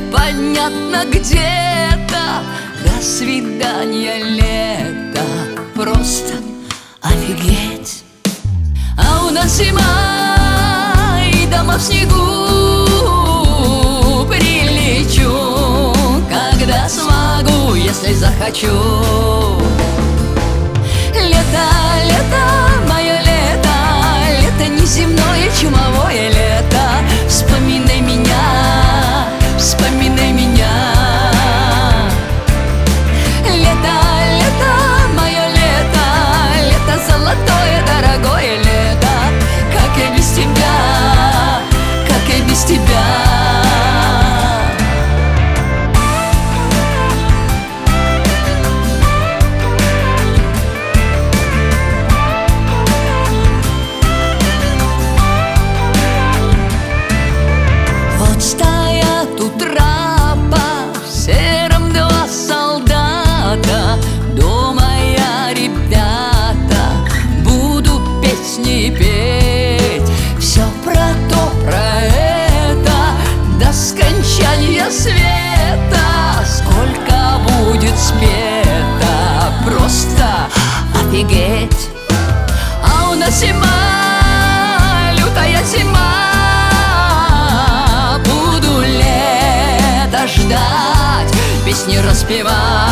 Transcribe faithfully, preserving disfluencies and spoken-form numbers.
непонятно где-то. До свидания, лето, просто офигеть. А у нас зима и дома в снегу. Прилечу, когда смогу, если захочу. Лето, лето, мое лето, лето неземное, чумовое лето. Вспоминай меня, вспоминай меня. Лето, лето, мое лето, лето золотое, дорогое лето. Как я без тебя, как я без тебя. Стоят у трапа в сером два солдата. Дома я, ребята, буду песни петь. Все про то, про это, до скончания света. Сколько будет спето, просто офигеть. А у нас зима, лютая зима. Ждать, песни распевать.